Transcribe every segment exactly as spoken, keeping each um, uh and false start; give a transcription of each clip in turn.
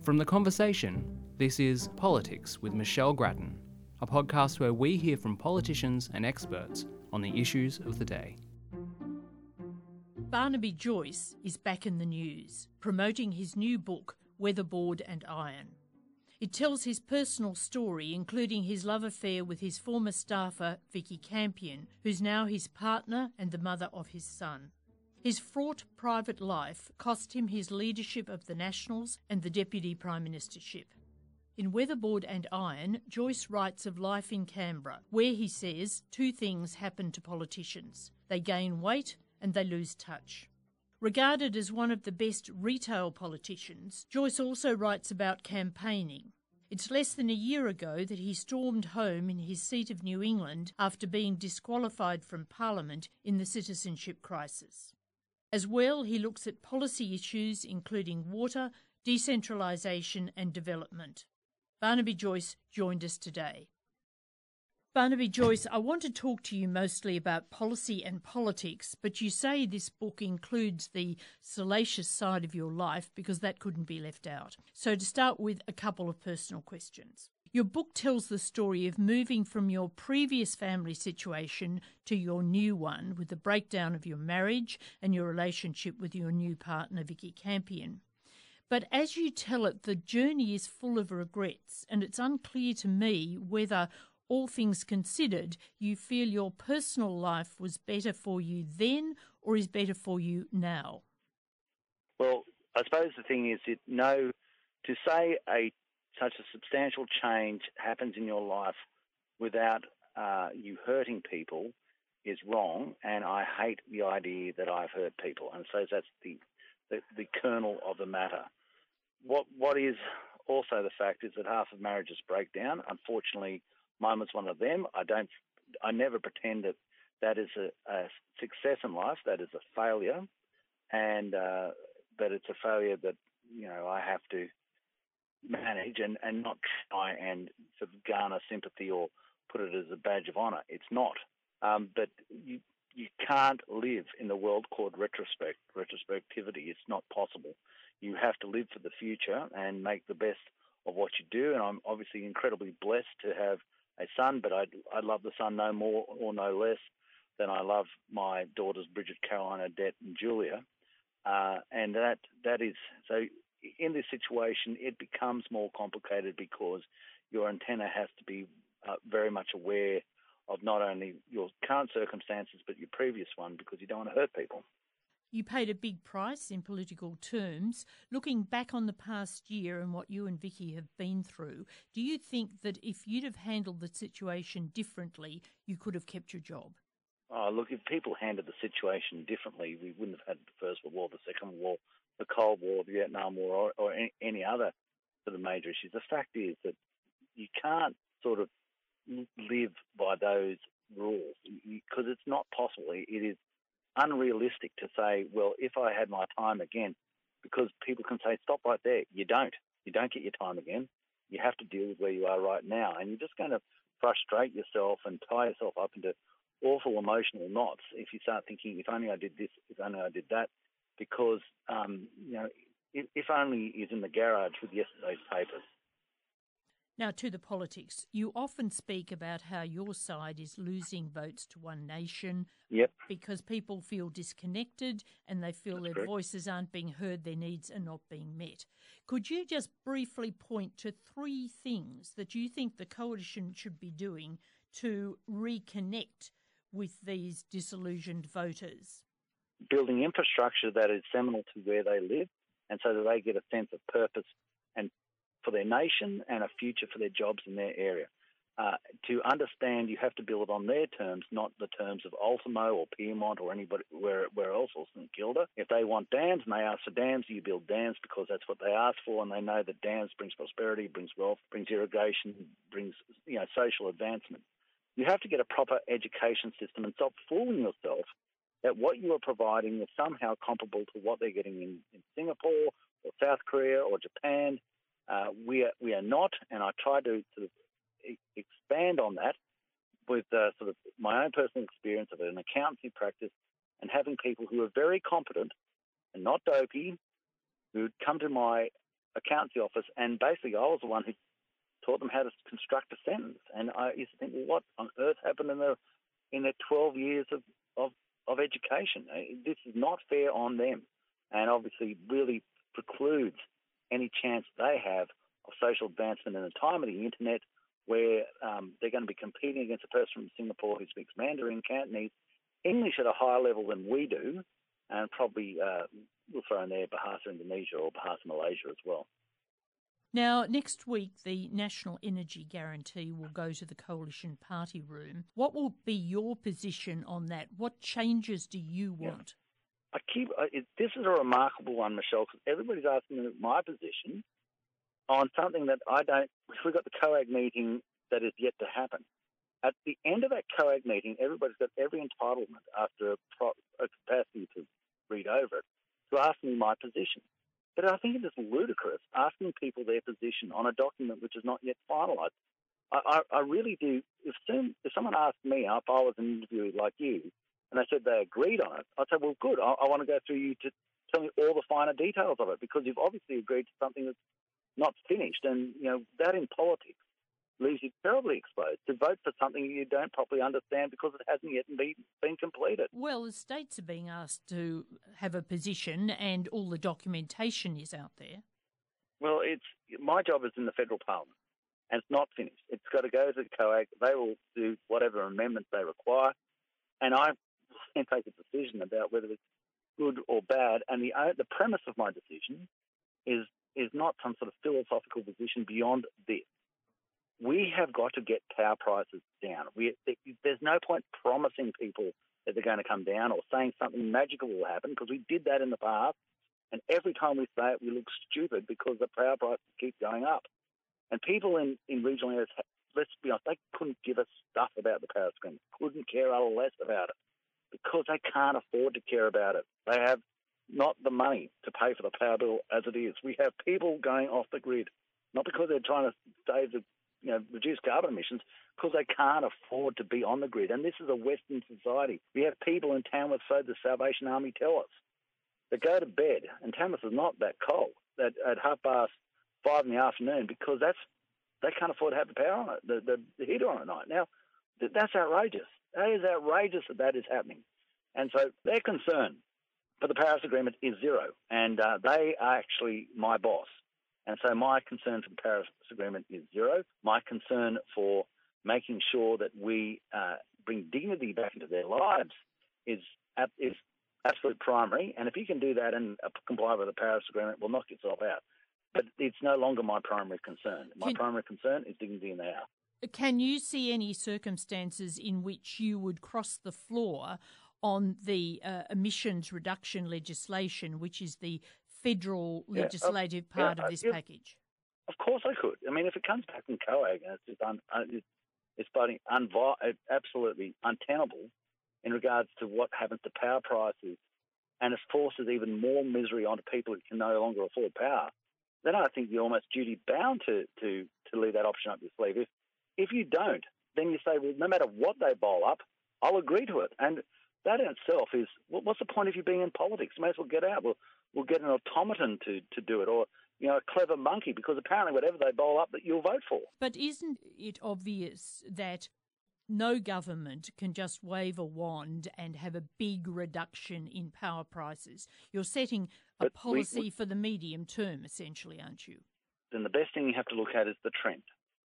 From The Conversation, this is Politics with Michelle Grattan, a podcast where we hear from politicians and experts on the issues of the day. Barnaby Joyce is back in the news, promoting his new book, Weatherboard and Iron. It tells his personal story, including his love affair with his former staffer, Vicky Campion, who's now his partner and the mother of his son. His fraught private life cost him his leadership of the Nationals and the Deputy Prime Ministership. In Weatherboard and Iron, Joyce writes of life in Canberra, where he says two things happen to politicians. They gain weight and they lose touch. Regarded as one of the best retail politicians, Joyce also writes about campaigning. It's less than a year ago that he stormed home in his seat of New England after being disqualified from Parliament in the citizenship crisis. As well, he looks at policy issues including water, decentralisation and development. Barnaby Joyce joined us today. Barnaby Joyce, I want to talk to you mostly about policy and politics, but you say this book includes the salacious side of your life because that couldn't be left out. So to start with, a couple of personal questions. Your book tells the story of moving from your previous family situation to your new one with the breakdown of your marriage and your relationship with your new partner, Vicky Campion. But as you tell it, the journey is full of regrets, and it's unclear to me whether, all things considered, you feel your personal life was better for you then or is better for you now. Well, I suppose the thing is that no, to say a such a substantial change happens in your life without uh, you hurting people is wrong, and I hate the idea that I've hurt people, and so that's the, the, the kernel of the matter. What What is also the fact is that half of marriages break down. Unfortunately, mine was one of them. I don't. I never pretend that that is a, a success in life. That is a failure, and uh, but it's a failure that you know I have to manage and, and not try and sort of garner sympathy or put it as a badge of honour. It's not. Um, but you you can't live in the world called retrospect, retrospectivity. It's not possible. You have to live for the future and make the best of what you do. And I'm obviously incredibly blessed to have a son, but I I love the son no more or no less than I love my daughters Bridget, Caroline, Odette, and Julia. Uh, and that that is so. In this situation, it becomes more complicated because your antenna has to be uh, very much aware of not only your current circumstances but your previous one, because you don't want to hurt people. You paid a big price in political terms. Looking back on the past year and what you and Vicky have been through, do you think that if you'd have handled the situation differently, you could have kept your job? Oh, look, if people handled the situation differently, we wouldn't have had the First World War, the Second World War, the Cold War, the Vietnam War, or, or any, any other sort of major issues. The fact is that you can't sort of live by those rules because it's not possible. It is unrealistic to say, well, if I had my time again, because people can say, stop right there. You don't. You don't get your time again. You have to deal with where you are right now, and you're just going to frustrate yourself and tie yourself up into awful emotional knots if you start thinking, if only I did this, if only I did that, because, um, you know, if, if only is in the garage with yesterday's papers. Now, to the politics. You often speak about how your side is losing votes to One Nation yep. because people feel disconnected and they feel That's their correct. voices aren't being heard, their needs are not being met. Could you just briefly point to three things that you think the Coalition should be doing to reconnect with these disillusioned voters? Building infrastructure that is seminal to where they live, and so that they get a sense of purpose and for their nation and a future for their jobs in their area. Uh, to understand, you have to build it on their terms, not the terms of Ultimo or Piedmont or anybody where, where else, or St Kilda. If they want dams and they ask for dams, you build dams because that's what they ask for, and they know that dams brings prosperity, brings wealth, brings irrigation, brings you know social advancement. You have to get a proper education system and stop fooling yourself that what you are providing is somehow comparable to what they're getting in, in Singapore or South Korea or Japan. Uh, we are we are not, and I try to sort of e- expand on that with uh, sort of my own personal experience of an accountancy practice and having people who are very competent and not dopey, who come to my accountancy office, and basically I was the one who taught them how to construct a sentence. And I used to think, well, what on earth happened in their in their twelve years of, of, of education? This is not fair on them, and obviously really precludes any chance they have of social advancement in the time of the internet, where um, they're going to be competing against a person from Singapore who speaks Mandarin, Cantonese, English at a higher level than we do, and probably uh, we'll throw in there Bahasa Indonesia or Bahasa Malaysia as well. Now, next week, the National Energy Guarantee will go to the Coalition Party room. What will be your position on that? What changes do you want? Yeah. I keep uh, it, this is a remarkable one, Michelle, because everybody's asking me my position on something that I don't. We've got the COAG meeting that is yet to happen. At the end of that COAG meeting, everybody's got every entitlement after a, pro, a capacity to read over it to ask me my position. But I think it is ludicrous asking people their position on a document which is not yet finalised. I, I, I really do. If, soon, if someone asked me, if I was an interviewee like you, and they said they agreed on it, I'd say, well, good. I, I want to go through you to tell me all the finer details of it, because you've obviously agreed to something that's not finished. And, you know, that in politics leaves you terribly exposed to vote for something you don't properly understand because it hasn't yet been, been completed. Well, the states are being asked to have a position and all the documentation is out there. Well, it's my job is in the federal parliament, and it's not finished. It's got to go to the COAG. They will do whatever amendments they require, and I can take a decision about whether it's good or bad. And the the premise of my decision is is not some sort of philosophical position beyond this. We have got to get power prices down. We, there's no point promising people that they're going to come down or saying something magical will happen, because we did that in the past, and every time we say it, we look stupid because the power prices keep going up. And people in, in regional areas, let's be honest, they couldn't give us stuff about the power scheme, couldn't care a less about it, because they can't afford to care about it. They have not the money to pay for the power bill as it is. We have people going off the grid, not because they're trying to save the you know, reduce carbon emissions, because they can't afford to be on the grid. And this is a Western society. We have people in Tamworth, so the Salvation Army tell us, that go to bed, and Tamworth is not that cold, at, at half past five in the afternoon, because that's they can't afford to have the power on it, the, the, the heater on at night. Now, th- that's outrageous. That is outrageous that that is happening. And so their concern for the Paris Agreement is zero, and uh, they are actually my boss. And so my concern for the Paris Agreement is zero. My concern for making sure that we uh, bring dignity back into their lives is is absolute primary. And if you can do that and uh, comply with the Paris Agreement, well, knock yourself out. But it's no longer my primary concern. My can, primary concern is dignity in the house. Can you see any circumstances in which you would cross the floor on the uh, emissions reduction legislation, which is the federal yeah, legislative uh, part yeah, of this uh, package? Of course I could. I mean, if it comes back from COAG and it's just un, it's unvi- absolutely untenable in regards to what happens to power prices, and it forces even more misery onto people who can no longer afford power, then I think you're almost duty bound to, to, to leave that option up your sleeve. If if you don't, then you say, well, no matter what they bowl up, I'll agree to it. And that in itself is, well, what's the point of you being in politics? You may as well get out. We'll, we'll get an automaton to, to do it, or you know, a clever monkey, because apparently whatever they bowl up, that you'll vote for. But isn't it obvious that no government can just wave a wand and have a big reduction in power prices? You're setting a but policy we, we, for the medium term, essentially, aren't you? Then the best thing you have to look at is the trend.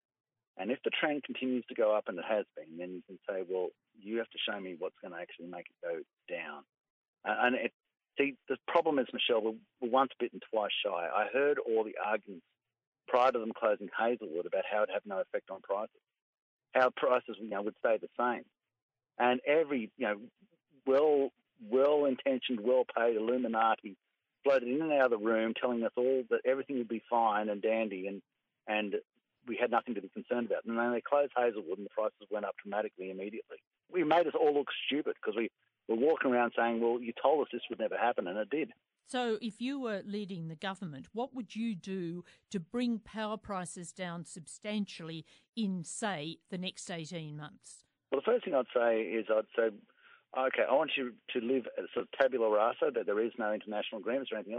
And if the trend continues to go up, and it has been, then you can say, well, you have to show me what's going to actually make it go down. Uh, and it, see, the problem is, Michelle, we're, we're once bitten, twice shy. I heard all the arguments prior to them closing Hazelwood about how it had no effect on prices, how prices you know, would stay the same. And every you know, well, well-intentioned, well-paid Illuminati floated in and out of the room telling us all that everything would be fine and dandy, and and we had nothing to be concerned about. And then they closed Hazelwood and the prices went up dramatically immediately. We made us all look stupid because we were walking around saying, well, you told us this would never happen, and it did. So if you were leading the government, what would you do to bring power prices down substantially in, say, the next eighteen months? Well, the first thing I'd say is I'd say, okay, I want you to live at a sort of tabula rasa, that there is no international agreements or anything else,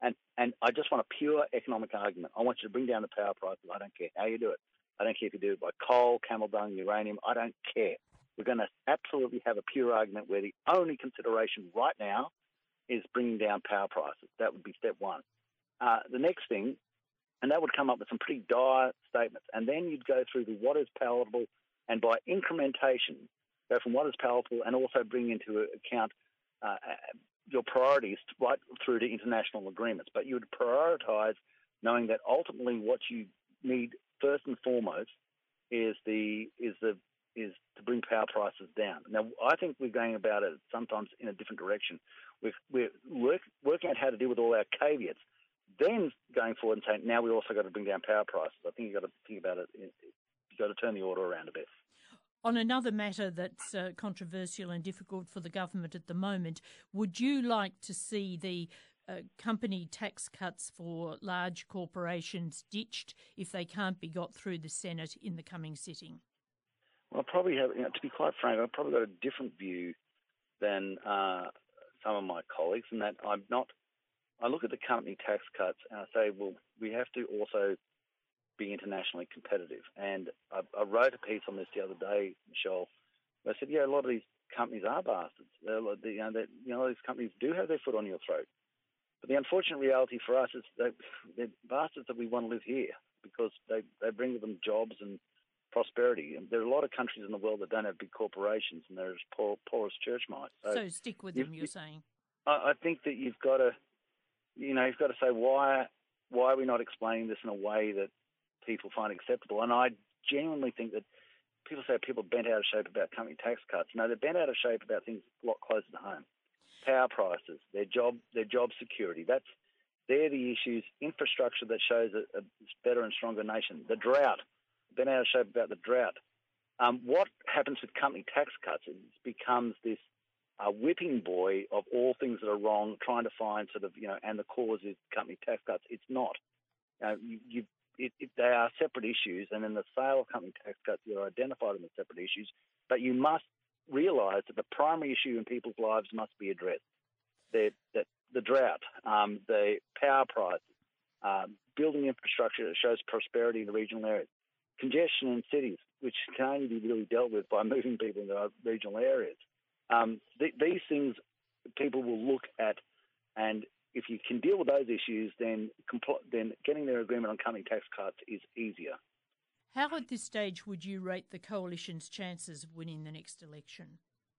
And and I just want a pure economic argument. I want you to bring down the power prices. I don't care how you do it. I don't care if you do it by coal, camel dung, uranium. I don't care. We're going to absolutely have a pure argument where the only consideration right now is bringing down power prices. That would be step one. Uh, the next thing, and that would come up with some pretty dire statements. And then you'd go through the what is palatable, and by incrementation, go from what is palatable and also bring into account uh, your priorities right through to international agreements. But you would prioritise knowing that ultimately what you need first and foremost is the is the is to bring power prices down. Now, I think we're going about it sometimes in a different direction. We're, we're work, working out how to deal with all our caveats, then going forward and saying, now we also got to bring down power prices. I think you've got to think about it. You've got to turn the order around a bit. On another matter that's uh, controversial and difficult for the government at the moment, would you like to see the uh, company tax cuts for large corporations ditched if they can't be got through the Senate in the coming sitting? Well, I probably have, you know, to be quite frank, I've probably got a different view than uh, some of my colleagues, in that I'm not. I look at the company tax cuts and I say, well, we have to also be internationally competitive. And I, I wrote a piece on this the other day, Michelle. Where I said, yeah, a lot of these companies are bastards. They're, you know, that you know, these companies do have their foot on your throat. But the unfortunate reality for us is that they're bastards that we want to live here because they, they bring with them jobs and prosperity. And there are a lot of countries in the world that don't have big corporations, and they're as poor, poor as church mice. So, so stick with them, you're saying? I, I think that you've got to, you know, you've got to say why why are we not explaining this in a way that people find acceptable? And I genuinely think that people say people are bent out of shape about company tax cuts. No, they're bent out of shape about things a lot closer to home. Power prices, their job, their job security. That's they're the issues. Infrastructure that shows a, a better and stronger nation. The drought. Been out of shape about the drought. Um, what happens with company tax cuts? It becomes this uh, whipping boy of all things that are wrong, trying to find sort of, you know, and the cause is company tax cuts. It's not. Uh, you, you, it, it, they are separate issues, and in the sale of company tax cuts, you're identified them as separate issues, but you must realise that the primary issue in people's lives must be addressed. The, the, the drought, um, the power prices, um, building infrastructure that shows prosperity in the regional areas. Congestion in cities, which can only be really dealt with by moving people into regional areas. Um, th- these things people will look at, and if you can deal with those issues, then compl- then getting their agreement on company tax cuts is easier. How at this stage would you rate the coalition's chances of winning the next election?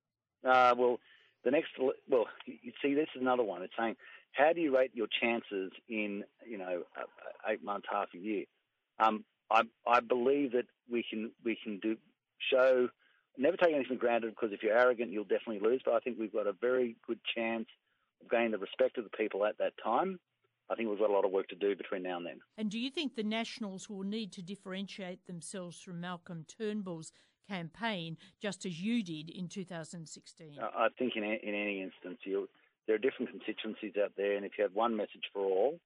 Uh, well, the next, well, you see, this is another one. It's saying, how do you rate your chances in, you know, eight months, half a year? Um, I, I believe that we can we can do show never take anything for granted, because if you're arrogant, you'll definitely lose. But I think we've got a very good chance of gaining the respect of the people at that time. I think we've got a lot of work to do between now and then. And do you think the Nationals will need to differentiate themselves from Malcolm Turnbull's campaign, just as you did in two thousand sixteen? I think in in any instance, you there are different constituencies out there, and if you have one message for all,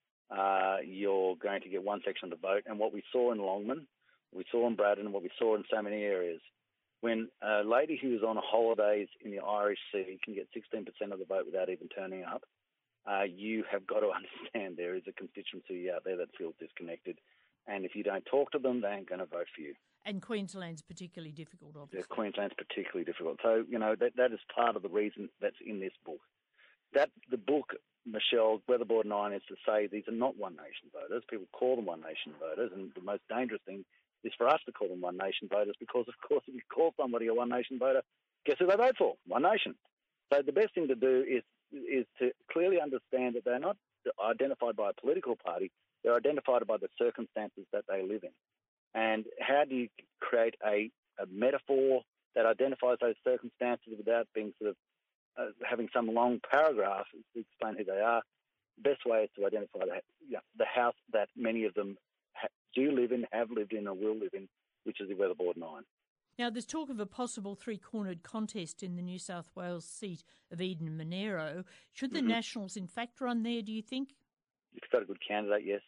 Uh, you're going to get one section of the vote. And what we saw in Longman, we saw in Braddon, and what we saw in so many areas, when a lady who is on holidays in the Irish Sea can get sixteen percent of the vote without even turning up, uh, you have got to understand there is a constituency out there that feels disconnected. And if you don't talk to them, they ain't going to vote for you. And Queensland's particularly difficult, obviously. Yeah, Queensland's particularly difficult. So, you know, that that is part of the reason that's in this book. That the book, Michelle, Weatherboard nine, is to say these are not One Nation voters. People call them One Nation voters, and the most dangerous thing is for us to call them One Nation voters, because, of course, if you call somebody a One Nation voter, guess who they vote for? One Nation. So the best thing to do is is to clearly understand that they're not identified by a political party. They're identified by the circumstances that they live in. And how do you create a, a metaphor that identifies those circumstances without being sort of Uh, having some long paragraph to explain who they are? The best way is to identify the, you know, the house that many of them ha- do live in, have lived in, or will live in, which is the Weatherboard nine. Now, there's talk of a possible three-cornered contest in the New South Wales seat of Eden Monero. Should the mm-hmm. Nationals, in fact, run there, do you think? If you've got a good candidate, yes.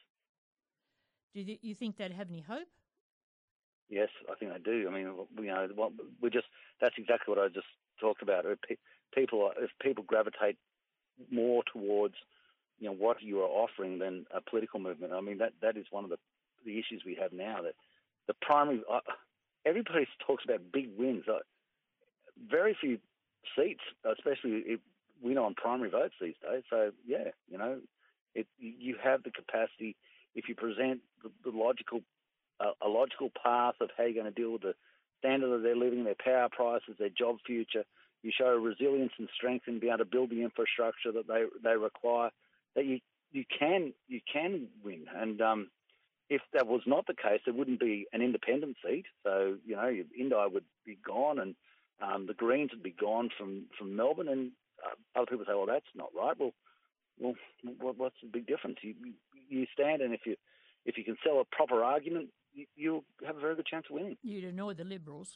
Do you think they'd have any hope? Yes, I think they do. I mean, you know, we just that's exactly what I just talked about. People, if people gravitate more towards you know, what you are offering than a political movement. I mean, that, that is one of the, the issues we have now, that the primary, uh, everybody talks about big wins. Uh, very few seats, especially if win on primary votes these days. So, yeah, you know, it, you have the capacity, if you present the, the logical, uh, a logical path of how you're going to deal with the standard of their living, their power prices, their job future, you show resilience and strength and be able to build the infrastructure that they they require, that you, you can you can win. And um, if that was not the case, there wouldn't be an independent seat. So, you know, Indi would be gone, and um, the Greens would be gone from, from Melbourne. And uh, other people say, well, that's not right. Well, well, what's the big difference? You you stand, and if you if you can sell a proper argument, you, you'll have a very good chance of winning. You'd annoy the Liberals.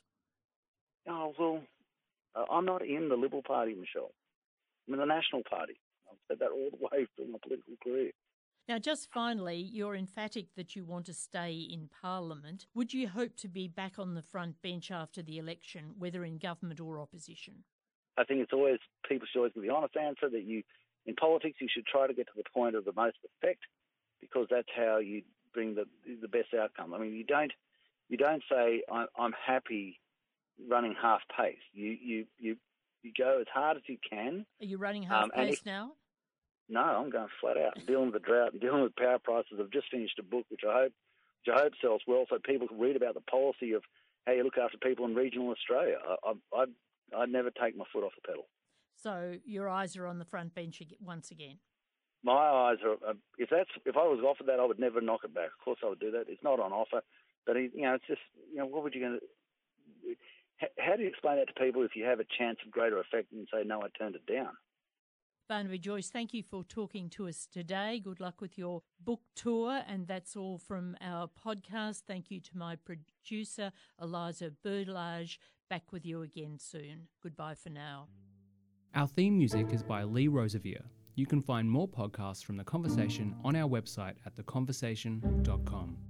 Oh, well, uh, I'm not in the Liberal Party, Michelle. I'm in the National Party. I've said that all the way through my political career. Now, just finally, you're emphatic that you want to stay in Parliament. Would you hope to be back on the front bench after the election, whether in government or opposition? I think it's always, people should always give the honest answer that you, in politics, you should try to get to the point of the most effect, because that's how you bring the the best outcome. I mean, you don't you don't say I'm happy running half pace. You you you you go as hard as you can. Are you running half um, pace if, now? No, I'm going flat out. Dealing with the drought and dealing with power prices. I've just finished a book which I hope which I hope sells well, so people can read about the policy of how you look after people in regional Australia. I I I'd, I'd never take my foot off the pedal. So your eyes are on the front bench once again. My eyes are. Uh, if that's if I was offered that, I would never knock it back. Of course, I would do that. It's not on offer, but you know, it's just, you know, what would you going to? How do you explain that to people if you have a chance of greater effect and say, no, I turned it down? Barnaby Joyce, thank you for talking to us today. Good luck with your book tour. And that's all from our podcast. Thank you to my producer, Eliza Birdlage. Back with you again soon. Goodbye for now. Our theme music is by Lee Rosevier. You can find more podcasts from The Conversation on our website at the conversation dot com.